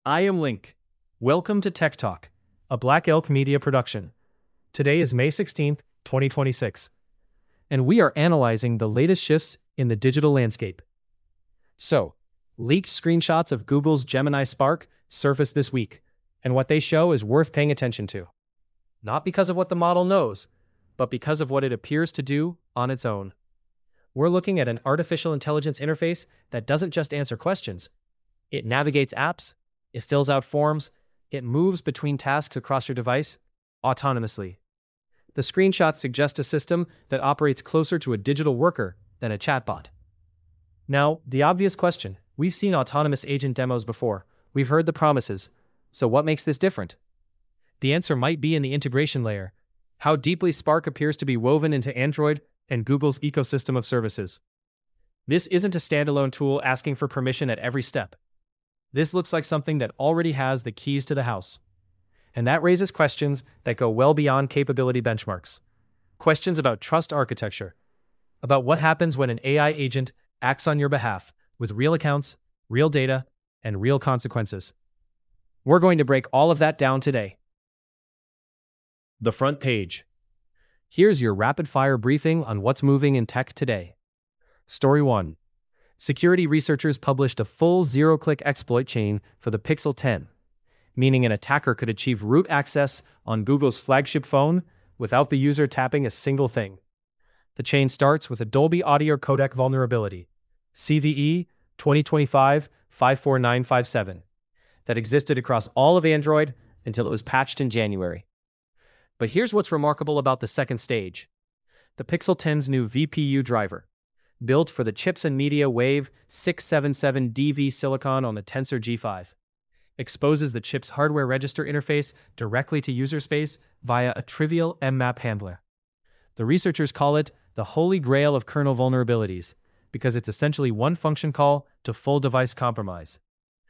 I am Link. Welcome to Tech Talk, a Black Elk Media production. Today is May 16th, 2026, and we are analyzing the latest shifts in the digital landscape. So, leaked screenshots of Google's Gemini Spark surfaced this week, and what they show is worth paying attention to. Not because of what the model knows, but because of what it appears to do on its own. We're looking at an artificial intelligence interface that doesn't just answer questions. It navigates apps, it fills out forms, it moves between tasks across your device autonomously. The screenshots suggest a system that operates closer to a digital worker than a chatbot. Now, the obvious question: we've seen autonomous agent demos before, we've heard the promises, so what makes this different? The answer might be in the integration layer, how deeply Spark appears to be woven into Android and Google's ecosystem of services. This isn't a standalone tool asking for permission at every step. This looks like something that already has the keys to the house. And that raises questions that go well beyond capability benchmarks. Questions about trust architecture, about what happens when an AI agent acts on your behalf with real accounts, real data, and real consequences. We're going to break all of that down today. The front page. Here's your rapid-fire briefing on what's moving in tech today. Story 1. Security researchers published a full zero-click exploit chain for the Pixel 10, meaning an attacker could achieve root access on Google's flagship phone without the user tapping a single thing. The chain starts with a Dolby Audio codec vulnerability, CVE 2025-54957, that existed across all of Android until it was patched in January. But here's what's remarkable about the second stage. The Pixel 10's new VPU driver, built for the Chips and Media Wave 677DV silicon on the Tensor G5, exposes the chip's hardware register interface directly to user space via a trivial mmap handler. The researchers call it the holy grail of kernel vulnerabilities because it's essentially one function call to full device compromise.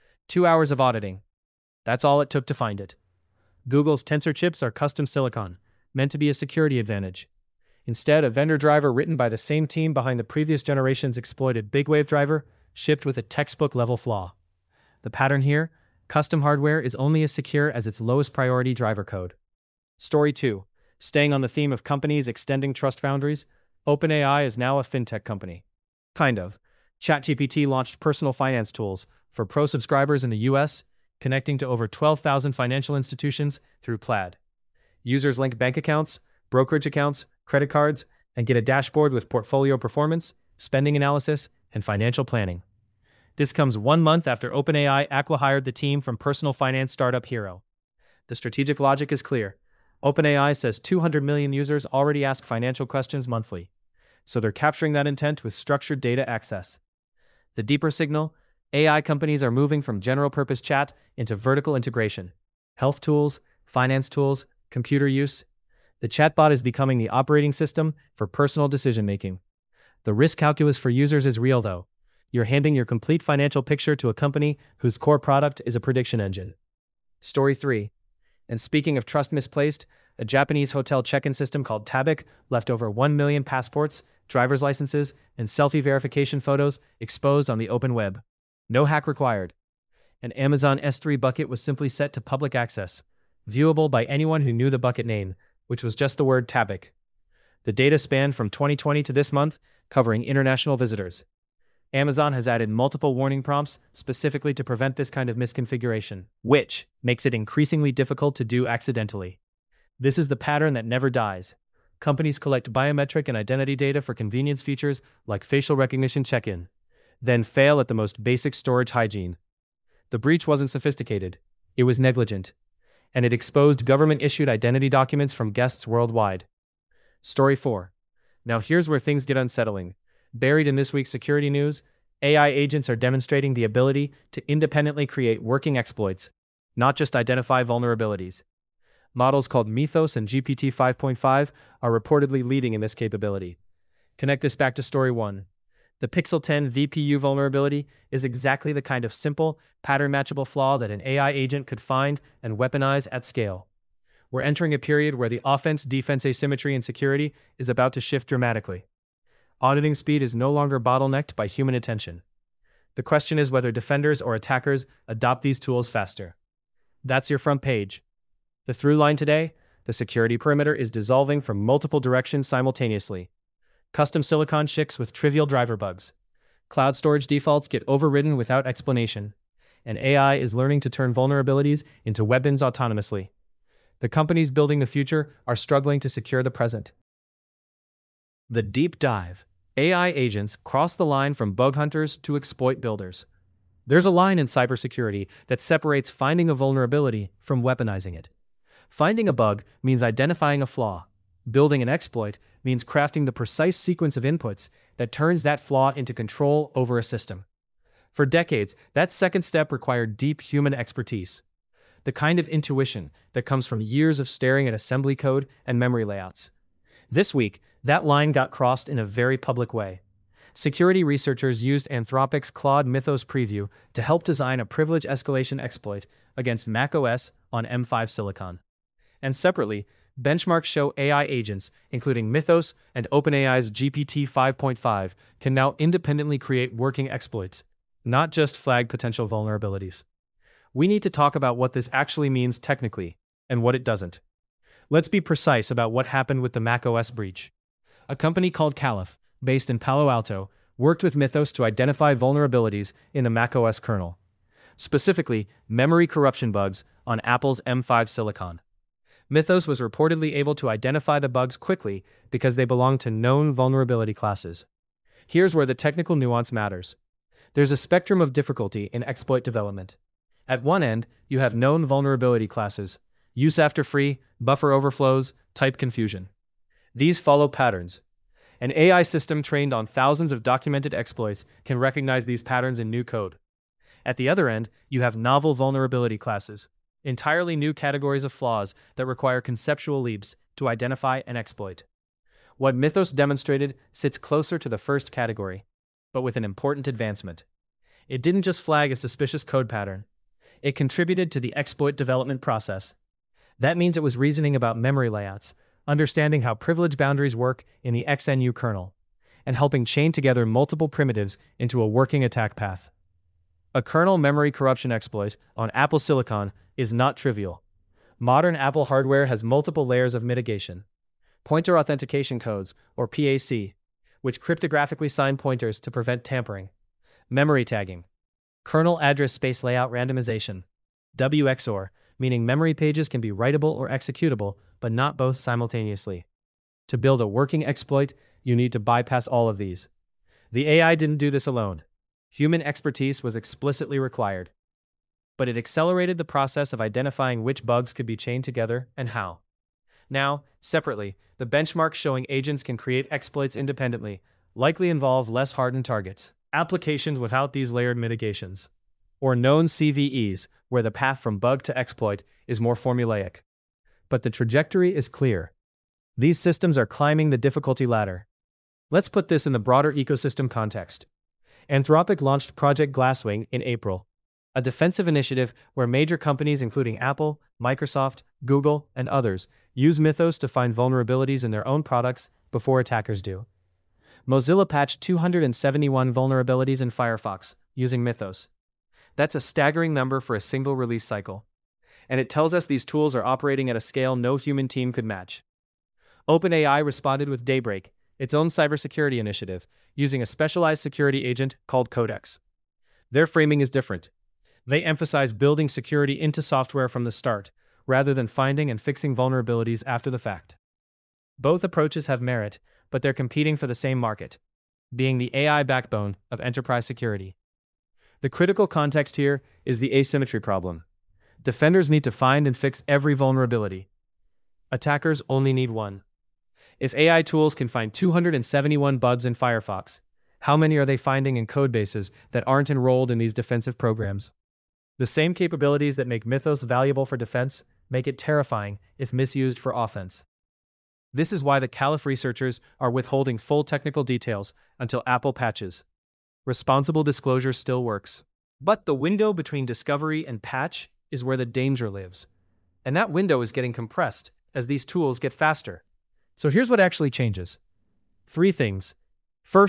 2 hours of auditing. That's all it took to find it. Google's Tensor chips are custom silicon, meant to be a security advantage. Instead, a vendor driver written by the same team behind the previous generation's exploited BigWave driver shipped with a textbook-level flaw. The pattern here: custom hardware is only as secure as its lowest priority driver code. Story 2. Staying on the theme of companies extending trust boundaries, OpenAI is now a fintech company. Kind of. ChatGPT launched personal finance tools for pro subscribers in the US, connecting to over 12,000 financial institutions through Plaid. Users link bank accounts, brokerage accounts, credit cards, and get a dashboard with portfolio performance, spending analysis, and financial planning. This comes 1 month after OpenAI acqui-hired the team from personal finance startup Hero. The strategic logic is clear. OpenAI says 200 million users already ask financial questions monthly, so they're capturing that intent with structured data access. The deeper signal: AI companies are moving from general-purpose chat into vertical integration. Health tools, finance tools, computer use. The chatbot is becoming the operating system for personal decision-making. The risk calculus for users is real, though. You're handing your complete financial picture to a company whose core product is a prediction engine. Story 3. And speaking of trust misplaced, a Japanese hotel check-in system called Tabic left over 1 million passports, driver's licenses, and selfie verification photos exposed on the open web. No hack required. An Amazon S3 bucket was simply set to public access, viewable by anyone who knew the bucket name, which was just the word Tabic. The data spanned from 2020 to this month, covering international visitors. Amazon has added multiple warning prompts specifically to prevent this kind of misconfiguration, which makes it increasingly difficult to do accidentally. This is the pattern that never dies. Companies collect biometric and identity data for convenience features like facial recognition check-in, then fail at the most basic storage hygiene. The breach wasn't sophisticated, it was negligent, and it exposed government-issued identity documents from guests worldwide. Story 4. Now here's where things get unsettling. Buried in this week's security news, AI agents are demonstrating the ability to independently create working exploits, not just identify vulnerabilities. Models called Mythos and GPT 5.5 are reportedly leading in this capability. Connect this back to Story 1. The Pixel 10 VPU vulnerability is exactly the kind of simple, pattern-matchable flaw that an AI agent could find and weaponize at scale. We're entering a period where the offense-defense asymmetry in security is about to shift dramatically. Auditing speed is no longer bottlenecked by human attention. The question is whether defenders or attackers adopt these tools faster. That's your front page. The through line today: the security perimeter is dissolving from multiple directions simultaneously. Custom silicon shicks with trivial driver bugs. Cloud storage defaults get overridden without explanation. And AI is learning to turn vulnerabilities into weapons autonomously. The companies building the future are struggling to secure the present. The deep dive. AI agents cross the line from bug hunters to exploit builders. There's a line in cybersecurity that separates finding a vulnerability from weaponizing it. Finding a bug means identifying a flaw. Building an exploit means crafting the precise sequence of inputs that turns that flaw into control over a system. For decades, that second step required deep human expertise, the kind of intuition that comes from years of staring at assembly code and memory layouts. This week, that line got crossed in a very public way. Security researchers used Anthropic's Claude Mythos preview to help design a privilege escalation exploit against macOS on M5 Silicon. And separately, benchmarks show AI agents, including Mythos and OpenAI's GPT 5.5, can now independently create working exploits, not just flag potential vulnerabilities. We need to talk about what this actually means technically, and what it doesn't. Let's be precise about what happened with the macOS breach. A company called Caliph, based in Palo Alto, worked with Mythos to identify vulnerabilities in the macOS kernel, specifically memory corruption bugs on Apple's M5 Silicon. Mythos was reportedly able to identify the bugs quickly because they belong to known vulnerability classes. Here's where the technical nuance matters. There's a spectrum of difficulty in exploit development. At one end, you have known vulnerability classes: use after free, buffer overflows, type confusion. These follow patterns. An AI system trained on thousands of documented exploits can recognize these patterns in new code. At the other end, you have novel vulnerability classes, entirely new categories of flaws that require conceptual leaps to identify and exploit. What Mythos demonstrated sits closer to the first category, but with an important advancement. It didn't just flag a suspicious code pattern. It contributed to the exploit development process. That means it was reasoning about memory layouts, understanding how privilege boundaries work in the XNU kernel, and helping chain together multiple primitives into a working attack path. A kernel memory corruption exploit on Apple Silicon is not trivial. Modern Apple hardware has multiple layers of mitigation. Pointer authentication codes, or PAC, which cryptographically sign pointers to prevent tampering. Memory tagging. Kernel address space layout randomization. WXOR, meaning memory pages can be writable or executable, but not both simultaneously. To build a working exploit, you need to bypass all of these. The AI didn't do this alone. Human expertise was explicitly required. But it accelerated the process of identifying which bugs could be chained together and how. Now, separately, the benchmarks showing agents can create exploits independently likely involve less hardened targets, applications without these layered mitigations, or known CVEs, where the path from bug to exploit is more formulaic. But the trajectory is clear. These systems are climbing the difficulty ladder. Let's put this in the broader ecosystem context. Anthropic launched Project Glasswing in April, a defensive initiative where major companies including Apple, Microsoft, Google, and others use Mythos to find vulnerabilities in their own products before attackers do. Mozilla patched 271 vulnerabilities in Firefox using Mythos. That's a staggering number for a single release cycle. And it tells us these tools are operating at a scale no human team could match. OpenAI responded with Daybreak, its own cybersecurity initiative, using a specialized security agent called Codex. Their framing is different. They emphasize building security into software from the start, rather than finding and fixing vulnerabilities after the fact. Both approaches have merit, but they're competing for the same market, being the AI backbone of enterprise security. The critical context here is the asymmetry problem. Defenders need to find and fix every vulnerability. Attackers only need one. If AI tools can find 271 bugs in Firefox, how many are they finding in codebases that aren't enrolled in these defensive programs? The same capabilities that make Mythos valuable for defense make it terrifying if misused for offense. This is why the Caliph researchers are withholding full technical details until Apple patches. Responsible disclosure still works. But the window between discovery and patch is where the danger lives. And that window is getting compressed as these tools get faster. So here's what actually changes. 3 things. First,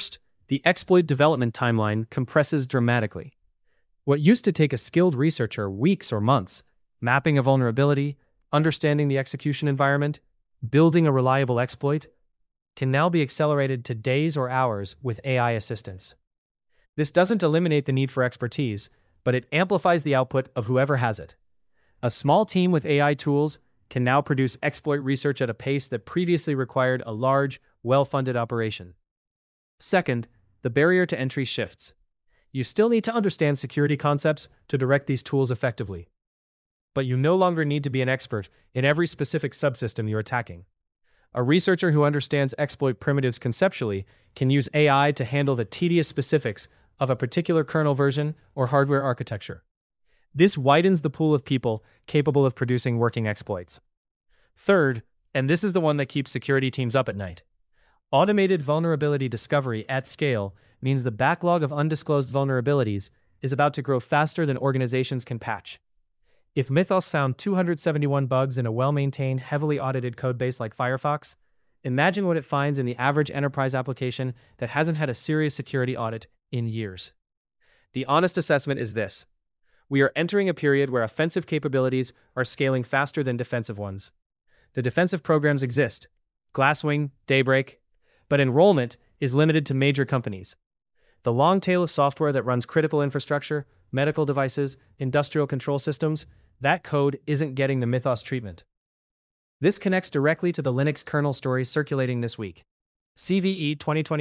The exploit development timeline compresses dramatically. What used to take a skilled researcher weeks or months, mapping a vulnerability, understanding the execution environment, building a reliable exploit, can now be accelerated to days or hours with AI assistance. This doesn't eliminate the need for expertise, but it amplifies the output of whoever has it. A small team with AI tools can now produce exploit research at a pace that previously required a large, well-funded operation. Second, the barrier to entry shifts. You still need to understand security concepts to direct these tools effectively. But you no longer need to be an expert in every specific subsystem you're attacking. A researcher who understands exploit primitives conceptually can use AI to handle the tedious specifics of a particular kernel version or hardware architecture. This widens the pool of people capable of producing working exploits. Third, and this is the one that keeps security teams up at night, automated vulnerability discovery at scale means the backlog of undisclosed vulnerabilities is about to grow faster than organizations can patch. If Mythos found 271 bugs in a well-maintained, heavily audited codebase like Firefox, imagine what it finds in the average enterprise application that hasn't had a serious security audit in years. The honest assessment is this: we are entering a period where offensive capabilities are scaling faster than defensive ones. The defensive programs exist, Glasswing, Daybreak, but enrollment is limited to major companies. The long tail of software that runs critical infrastructure, medical devices, industrial control systems, that code isn't getting the Mythos treatment. This connects directly to the Linux kernel story circulating this week. CVE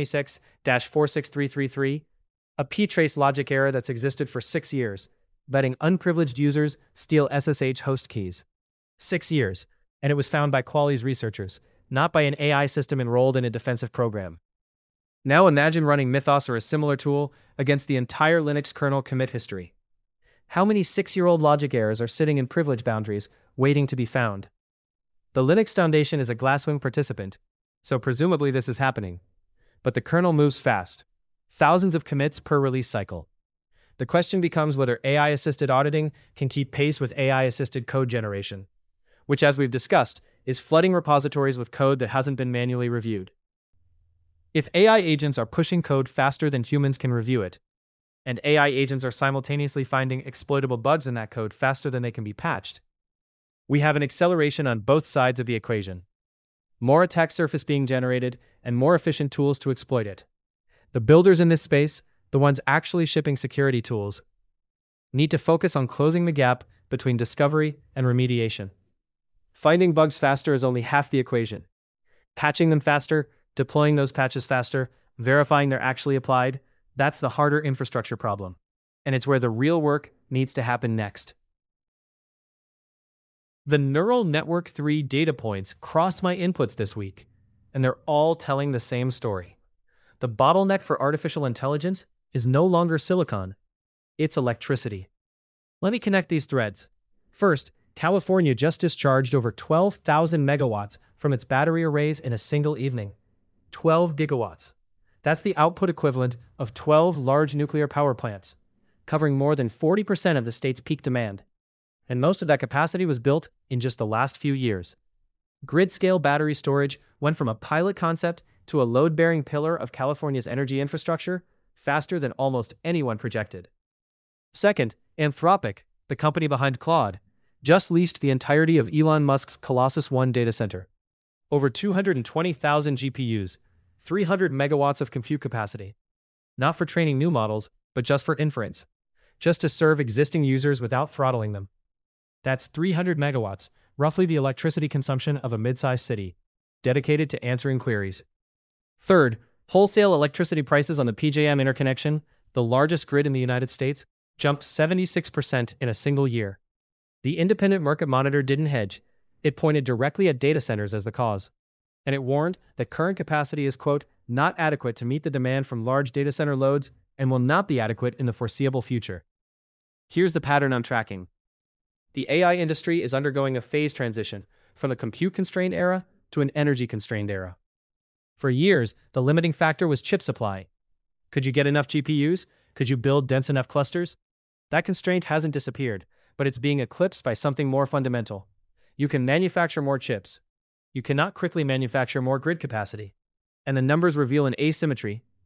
2026-46333, a ptrace logic error that's existed for 6 years, letting unprivileged users steal SSH host keys. 6 years, and it was found by Qualys researchers, not by an AI system enrolled in a defensive program. Now imagine running Mythos or a similar tool against the entire Linux kernel commit history. How many 6-year-old logic errors are sitting in privilege boundaries, waiting to be found? The Linux Foundation is a Glasswing participant, so presumably this is happening. But the kernel moves fast. Thousands of commits per release cycle. The question becomes whether AI-assisted auditing can keep pace with AI-assisted code generation, which, as we've discussed, is flooding repositories with code that hasn't been manually reviewed. If AI agents are pushing code faster than humans can review it, and AI agents are simultaneously finding exploitable bugs in that code faster than they can be patched, we have an acceleration on both sides of the equation. More attack surface being generated, and more efficient tools to exploit it. The builders in this space, the ones actually shipping security tools, need to focus on closing the gap between discovery and remediation. Finding bugs faster is only half the equation. Patching them faster, deploying those patches faster, verifying they're actually applied, that's the harder infrastructure problem. And it's where the real work needs to happen next. The neural network 3 data points crossed my inputs this week, and they're all telling the same story. The bottleneck for artificial intelligence is no longer silicon, it's electricity. Let me connect these threads. First, California just discharged over 12,000 megawatts from its battery arrays in a single evening. 12 gigawatts. That's the output equivalent of 12 large nuclear power plants, covering more than 40% of the state's peak demand. And most of that capacity was built in just the last few years. Grid-scale battery storage went from a pilot concept to a load-bearing pillar of California's energy infrastructure faster than almost anyone projected. Second, Anthropic, the company behind Claude, just leased the entirety of Elon Musk's Colossus One data center. Over 220,000 GPUs, 300 megawatts of compute capacity. Not for training new models, but just for inference. Just to serve existing users without throttling them. That's 300 megawatts, roughly the electricity consumption of a mid-sized city, dedicated to answering queries. Third, wholesale electricity prices on the PJM interconnection, the largest grid in the United States, jumped 76% in a single year. The independent market monitor didn't hedge. It pointed directly at data centers as the cause. And it warned that current capacity is, quote, not adequate to meet the demand from large data center loads and will not be adequate in the foreseeable future. Here's the pattern I'm tracking. The AI industry is undergoing a phase transition from the compute-constrained era to an energy-constrained era. For years, the limiting factor was chip supply. Could you get enough GPUs? Could you build dense enough clusters? That constraint hasn't disappeared, but it's being eclipsed by something more fundamental. You can manufacture more chips. You cannot quickly manufacture more grid capacity. And the numbers reveal an asymmetry,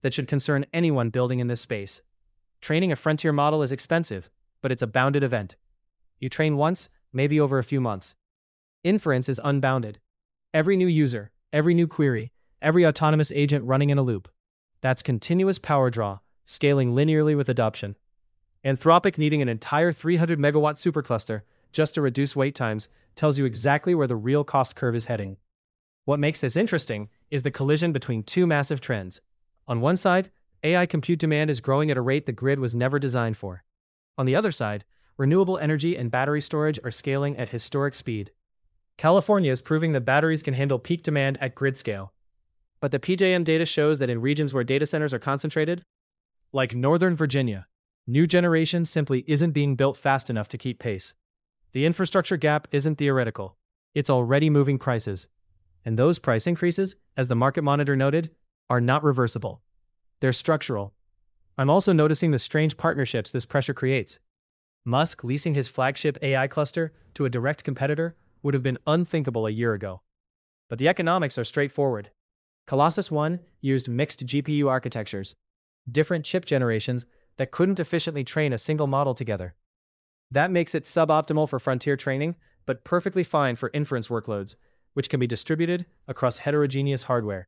that should concern anyone building in this space. Training a frontier model is expensive, but it's a bounded event. You train once, maybe over a few months. Inference is unbounded. Every new user, every new query, every autonomous agent running in a loop. That's continuous power draw, scaling linearly with adoption. Anthropic needing an entire 300 megawatt supercluster just to reduce wait times tells you exactly where the real cost curve is heading. What makes this interesting is the collision between two massive trends. On one side, AI compute demand is growing at a rate the grid was never designed for. On the other side, renewable energy and battery storage are scaling at historic speed. California is proving that batteries can handle peak demand at grid scale. But the PJM data shows that in regions where data centers are concentrated, like Northern Virginia, new generation simply isn't being built fast enough to keep pace. The infrastructure gap isn't theoretical. It's already moving prices. And those price increases, as the market monitor noted, are not reversible. They're structural. I'm also noticing the strange partnerships this pressure creates. Musk leasing his flagship AI cluster to a direct competitor would have been unthinkable a year ago. But the economics are straightforward. Colossus One used mixed GPU architectures, different chip generations that couldn't efficiently train a single model together. That makes it suboptimal for frontier training, but perfectly fine for inference workloads, which can be distributed across heterogeneous hardware.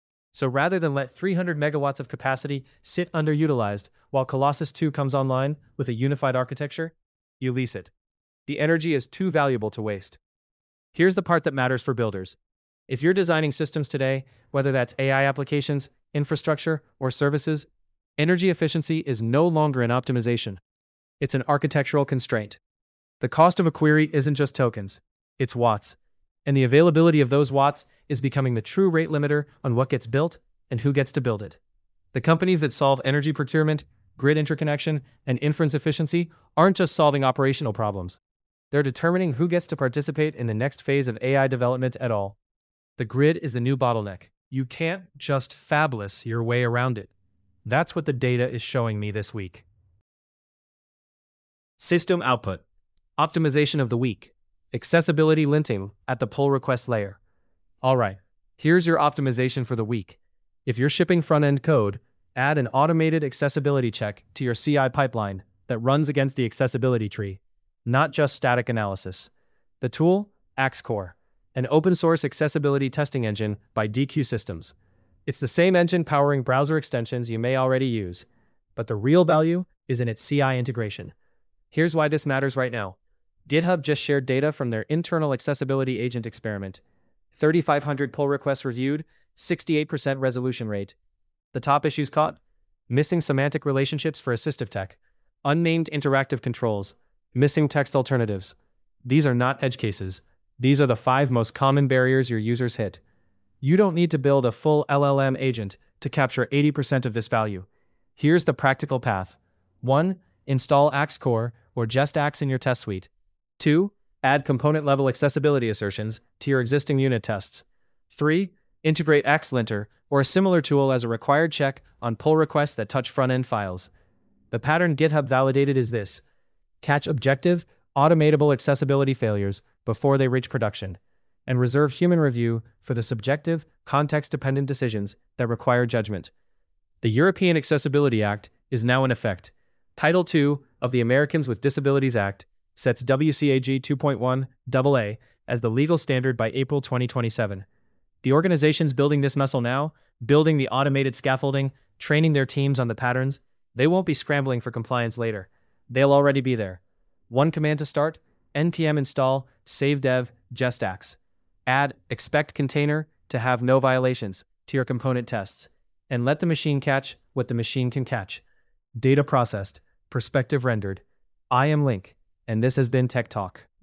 So rather than let 300 megawatts of capacity sit underutilized while Colossus 2 comes online with a unified architecture, you lease it. The energy is too valuable to waste. Here's the part that matters for builders. If you're designing systems today, whether that's AI applications, infrastructure, or services, energy efficiency is no longer an optimization. It's an architectural constraint. The cost of a query isn't just tokens, it's watts. And the availability of those watts is becoming the true rate limiter on what gets built and who gets to build it. The companies that solve energy procurement, grid interconnection, and inference efficiency aren't just solving operational problems. They're determining who gets to participate in the next phase of AI development at all. The grid is the new bottleneck. You can't just fabless your way around it. That's what the data is showing me this week. System output. Optimization of the week. Accessibility linting at the pull request layer. Alright, here's your optimization for the week. If you're shipping front-end code, add an automated accessibility check to your CI pipeline that runs against the accessibility tree, not just static analysis. The tool, AxeCore, an open-source accessibility testing engine by DQ Systems. It's the same engine powering browser extensions you may already use, but the real value is in its CI integration. Here's why this matters right now. GitHub just shared data from their internal accessibility agent experiment. 3,500 pull requests reviewed, 68% resolution rate. The top issues caught? Missing semantic relationships for assistive tech, unnamed interactive controls, missing text alternatives. These are not edge cases. These are the 5 most common barriers your users hit. You don't need to build a full LLM agent to capture 80% of this value. Here's the practical path. 1. Install AxeCore or just Axe in your test suite. 2. Add component-level accessibility assertions to your existing unit tests. 3. Integrate AxeLinter or a similar tool as a required check on pull requests that touch front-end files. The pattern GitHub validated is this: catch objective, automatable accessibility failures before they reach production, and reserve human review for the subjective, context-dependent decisions that require judgment. The European Accessibility Act is now in effect. Title II of the Americans with Disabilities Act sets WCAG 2.1 AA as the legal standard by April 2027. The organizations building this muscle now, building the automated scaffolding, training their teams on the patterns, they won't be scrambling for compliance later. They'll already be there. One command to start: npm install savedev gestax. Add expect container to have no violations to your component tests, and let the machine catch what the machine can catch. Data processed, perspective rendered. I am Link, and this has been Tech Talk.